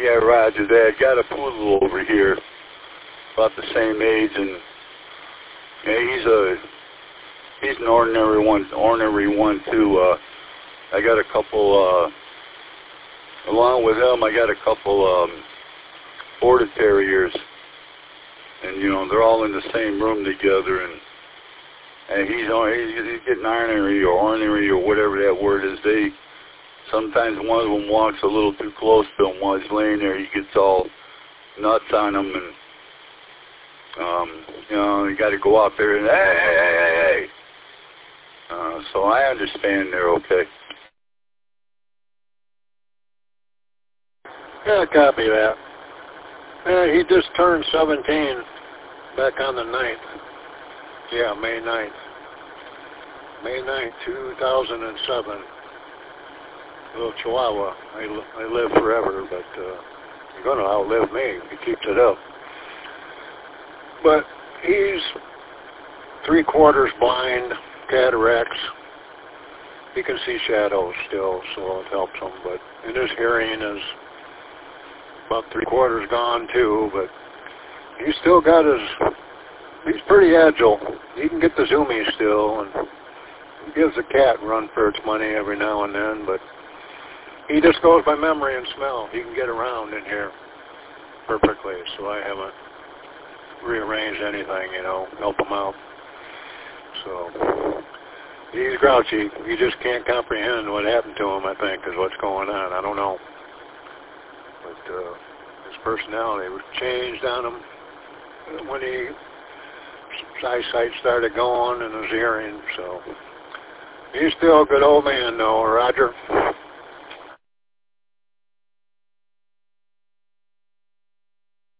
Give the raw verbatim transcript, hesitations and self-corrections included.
Yeah, Roger that. Got a poodle over here, about the same age, and yeah, he's a he's an ordinary one, ordinary one too. Uh, I got a couple. Uh, along with him, I got a couple um, border terriers, and you know they're all in the same room together, and and he's on he's, he's getting ornery or ornery or whatever that word is. They sometimes one of them walks a little too close to him while he's laying there. He gets all nuts on him, and um, you know you got to go out there and hey hey hey hey. hey. Uh, so I understand they're okay. Yeah, copy that. Yeah, he just turned seventeen back on the ninth. Yeah, May ninth. May ninth, two thousand seven. Little Chihuahua. They, they live forever, but uh, you're going to outlive me if he keeps it up. But he's three quarters blind, cataracts. He can see shadows still, so it helps him. But and his hearing is about three quarters gone too. But he's still got his. He's pretty agile. He can get the zoomies still, and he gives the cat a run for its money every now and then. But he just goes by memory and smell. He can get around in here perfectly, so I haven't rearranged anything, you know, help him out. So he's grouchy. You just can't comprehend what happened to him, I think, is what's going on. I don't know. But uh, his personality was changed on him when he, his eyesight started going and his hearing. So he's still a good old man, though, Roger.